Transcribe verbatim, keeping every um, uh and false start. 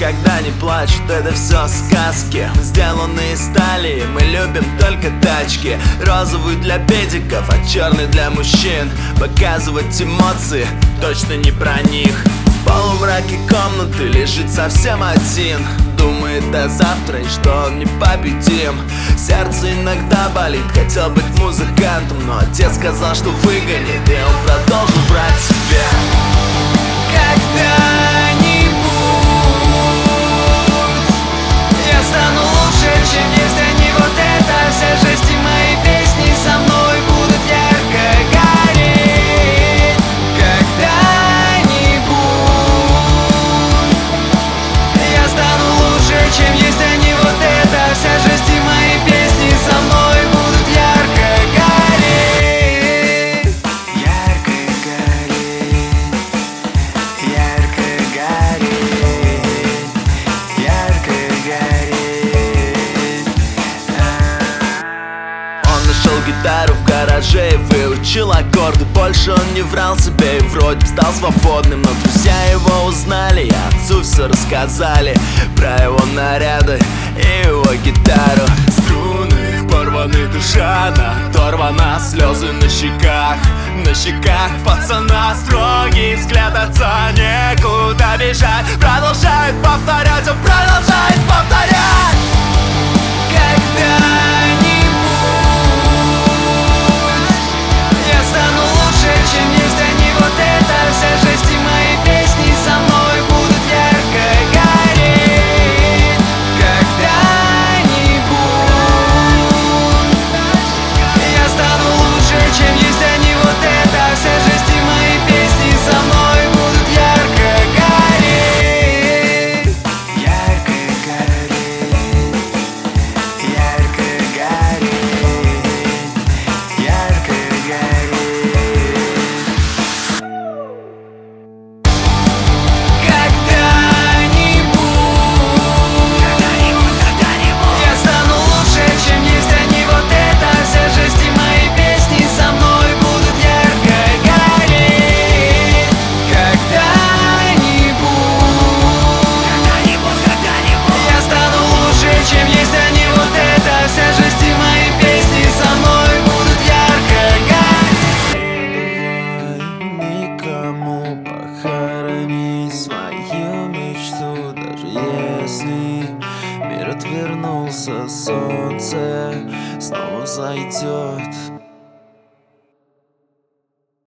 никогда не плачут, это все сказки, сделанные из стали. Мы любим только тачки, розовую для педиков, а черный для мужчин. Показывать эмоции точно не про них. В полумраке комнаты лежит совсем один, думает о завтра и что он непобедим. Сердце иногда болит, хотел быть музыкантом, но отец сказал, что выгонит, и он продолжил врать себе. Когда-нибудь я стану лучше, чем есть они. Вот это вся жесть, и мои песни со мной будут ярко гореть. Когда-нибудь я стану лучше, чем есть они. Вот это вся жесть, и мои песни со мной будут ярко гореть. Ярко гореть. Ярко гореть. Ярко гореть. Он нашел гитару в гараже и выучил аккорды. Больше он не врал себе и вроде стал свободным. Но друзья его узнали и отцу все рассказали про его наряды и его гитару. Струны порваны, душа надорвана, слезы на щеках, на щеках пацана. Строгий взгляд отца, некуда бежать. Продолжает повторять, он продолжает повторять. Когда-нибудь я стану лучше, чем есть они. Вот это вся жесть, и мои песни со мной будут ярко гореть. Когда-нибудь я стану лучше, чем есть они. Вот это вся жесть, и мои песни со мной будут ярко гореть. Ярко гореть. Ярко гореть. Ярко гореть. Когда-нибудь я стану лучше, чем есть они. Вот это вся жесть, и мои песни со мной будут ярко гореть. Когда-нибудь я стану лучше, чем есть они. Вот это вся жесть, и мои песни со мной будут ярко гореть. Никому похоронить свою мечту, даже если мир отвернулся, солнце снова взойдет.